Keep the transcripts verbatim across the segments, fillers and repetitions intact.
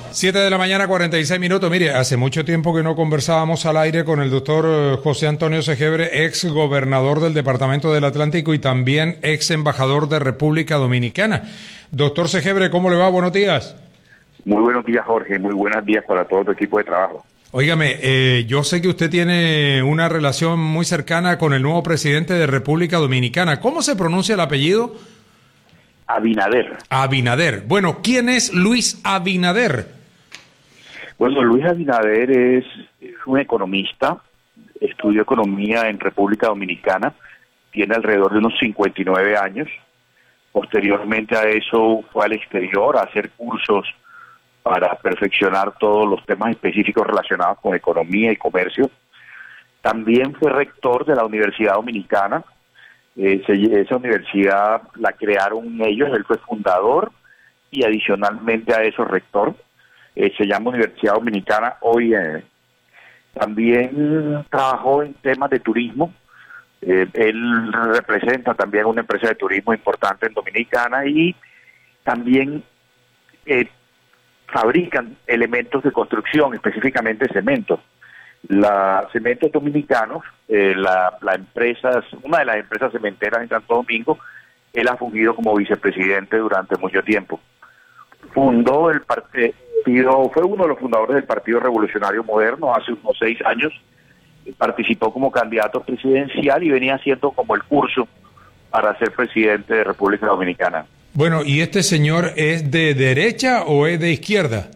Siete de la mañana, cuarenta y seis minutos. Mire, hace mucho tiempo que no conversábamos al aire con el doctor José Antonio Segebre, ex gobernador del Departamento del Atlántico y también ex embajador de República Dominicana. Doctor Segebre, ¿cómo le va? Buenos días. Muy buenos días, Jorge. Muy buenos días para todo tu equipo de trabajo. Óigame, eh, yo sé que usted tiene una relación muy cercana con el nuevo presidente de República Dominicana. ¿Cómo se pronuncia el apellido? Abinader. Abinader. Bueno, ¿quién es Luis Abinader? Bueno, Luis Abinader es, es un economista, estudió economía en República Dominicana, tiene alrededor de unos cincuenta y nueve años. Posteriormente a eso fue al exterior a hacer cursos para perfeccionar todos los temas específicos relacionados con economía y comercio. También fue rector de la Universidad Dominicana. Ese, esa universidad la crearon ellos, él fue fundador y adicionalmente a eso rector. Eh, se llama Universidad Dominicana hoy. Eh, también trabajó en temas de turismo. Eh, él representa también una empresa de turismo importante en Dominicana y también eh, fabrican elementos de construcción, específicamente cemento. La Cementos Dominicanos, eh, la, la empresa, una de las empresas cementeras en Santo Domingo, él ha fungido como vicepresidente durante mucho tiempo. Fundó el partido, fue uno de los fundadores del Partido Revolucionario Moderno hace unos seis años, participó como candidato presidencial y venía haciendo como el curso para ser presidente de República Dominicana. Bueno, ¿y este señor es de derecha o es de izquierda?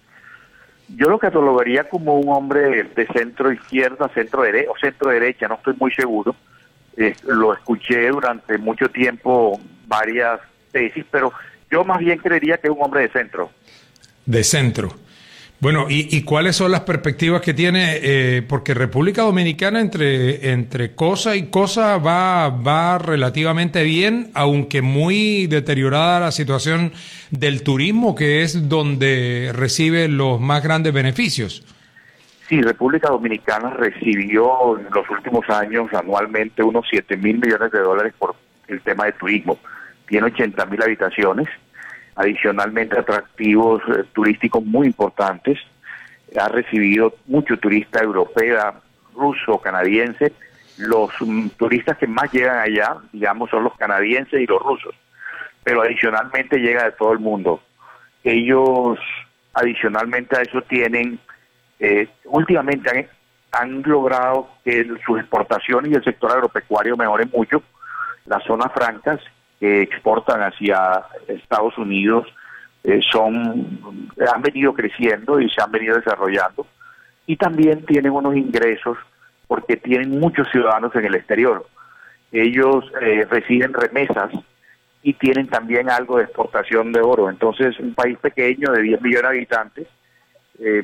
Yo lo catalogaría como un hombre de centro izquierda, centro derecha o centro derecha, no estoy muy seguro. Eh, lo escuché durante mucho tiempo varias tesis, pero yo más bien creería que es un hombre de centro. De centro. Bueno, ¿y, y cuáles son las perspectivas que tiene? Eh, porque República Dominicana entre, entre cosa y cosa va, va relativamente bien, aunque muy deteriorada la situación del turismo, que es donde recibe los más grandes beneficios. Sí, República Dominicana recibió en los últimos años anualmente unos siete mil millones de dólares por el tema de turismo. Tiene ochenta mil habitaciones. Adicionalmente atractivos eh, turísticos muy importantes. Ha recibido mucho turista europeo, ruso, canadiense. Los um, turistas que más llegan allá, digamos, son los canadienses y los rusos. Pero adicionalmente llega de todo el mundo. Ellos, adicionalmente a eso, tienen, eh, últimamente han, han logrado que sus exportaciones y el sector agropecuario mejoren mucho. Las zonas francas que exportan hacia Estados Unidos eh, son han venido creciendo y se han venido desarrollando y también tienen unos ingresos porque tienen muchos ciudadanos en el exterior. Ellos eh, reciben remesas y tienen también algo de exportación de oro. Entonces, un país pequeño de diez millones de habitantes, eh,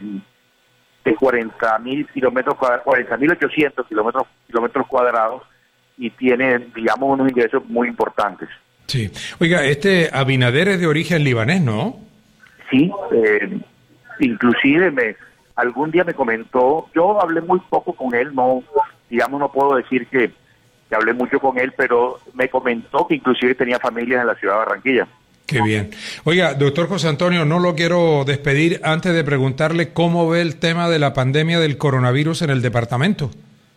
de cuarenta mil kilómetros cuadrados, cuarenta mil ochocientos kilómetros kilómetros cuadrados, y tiene, digamos, unos ingresos muy importantes. Sí. Oiga, este Abinader es de origen libanés, ¿no? Sí, eh, inclusive me algún día me comentó, yo hablé muy poco con él, no, digamos, no puedo decir que, que hablé mucho con él, pero me comentó que inclusive tenía familias en la ciudad de Barranquilla. Qué bien. Oiga, doctor José Antonio, no lo quiero despedir antes de preguntarle cómo ve el tema de la pandemia del coronavirus en el departamento.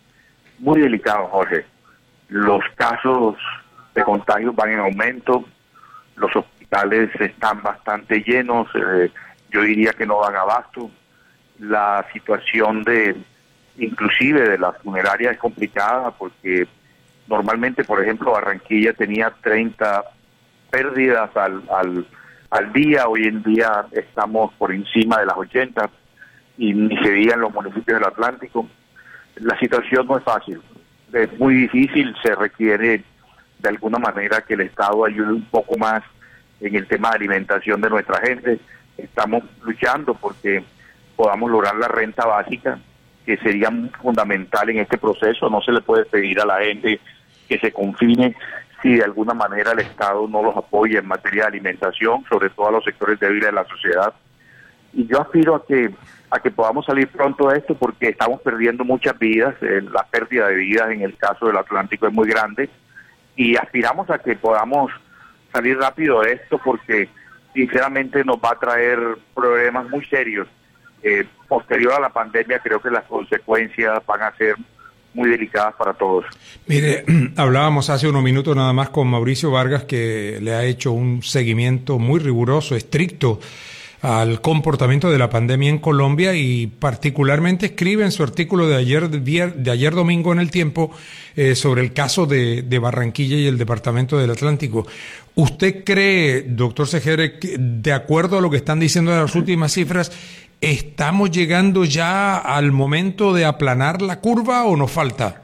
Muy delicado, Jorge. Los casos de contagios van en aumento, los hospitales están bastante llenos, eh, yo diría que no dan abasto. La situación de, inclusive de las funerarias es complicada porque normalmente, por ejemplo, Barranquilla tenía treinta pérdidas al, al, al día, hoy en día estamos por encima de las ochenta y ni se diga en los municipios del Atlántico. La situación no es fácil, es muy difícil, se requiere de alguna manera que el Estado ayude un poco más en el tema de alimentación de nuestra gente. Estamos luchando porque podamos lograr la renta básica, que sería fundamental en este proceso. No se le puede pedir a la gente que se confine si de alguna manera el Estado no los apoya en materia de alimentación, sobre todo a los sectores débiles de la sociedad. Y yo aspiro a que a que podamos salir pronto de esto porque estamos perdiendo muchas vidas, eh, la pérdida de vidas en el caso del Atlántico es muy grande y aspiramos a que podamos salir rápido de esto porque sinceramente nos va a traer problemas muy serios. Eh, posterior a la pandemia, creo que las consecuencias van a ser muy delicadas para todos. Mire, hablábamos hace unos minutos nada más con Mauricio Vargas, que le ha hecho un seguimiento muy riguroso, estricto, al comportamiento de la pandemia en Colombia, y particularmente escribe en su artículo de ayer de ayer domingo en El Tiempo eh, sobre el caso de, de Barranquilla y el Departamento del Atlántico. ¿Usted cree, doctor Segere, que de acuerdo a lo que están diciendo las últimas cifras, estamos llegando ya al momento de aplanar la curva o nos falta?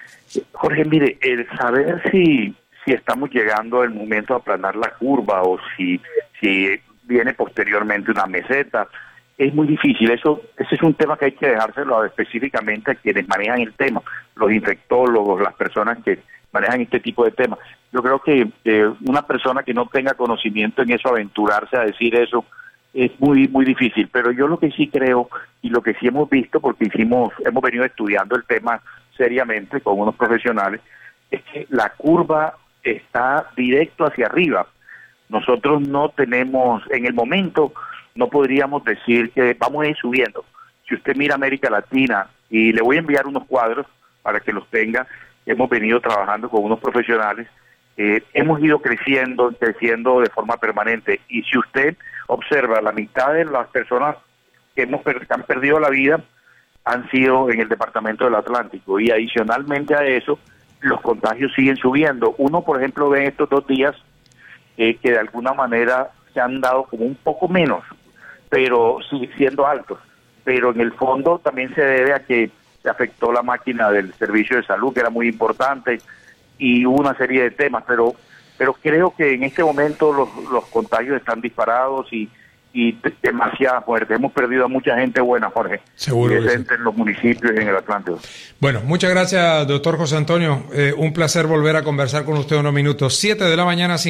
Jorge, mire, el saber si, si estamos llegando al momento de aplanar la curva o si, si viene posteriormente una meseta, es muy difícil. Eso, ese es un tema que hay que dejárselo específicamente a quienes manejan el tema, los infectólogos, las personas que manejan este tipo de temas. Yo creo que eh, una persona que no tenga conocimiento en eso, aventurarse a decir eso, es muy muy difícil. Pero yo lo que sí creo, y lo que sí hemos visto, porque hicimos hemos venido estudiando el tema seriamente con unos profesionales, es que la curva está directo hacia arriba. Nosotros no tenemos, en el momento, no podríamos decir que vamos a ir subiendo. Si usted mira América Latina, y le voy a enviar unos cuadros para que los tenga, hemos venido trabajando con unos profesionales, eh, hemos ido creciendo, creciendo de forma permanente. Y si usted observa, la mitad de las personas que, hemos, que han perdido la vida han sido en el Departamento del Atlántico. Y adicionalmente a eso, los contagios siguen subiendo. Uno, por ejemplo, ve estos dos días eh, que de alguna manera se han dado como un poco menos, pero sigue siendo altos. Pero en el fondo también se debe a que se afectó la máquina del servicio de salud, que era muy importante, y hubo una serie de temas, pero pero creo que en este momento los, los contagios están disparados y, y demasiada muerte. Hemos perdido a mucha gente buena, Jorge. Seguro. Y sí. En los municipios y en el Atlántico. Bueno, muchas gracias, doctor José Antonio. Eh, un placer volver a conversar con usted unos minutos. Siete de la mañana.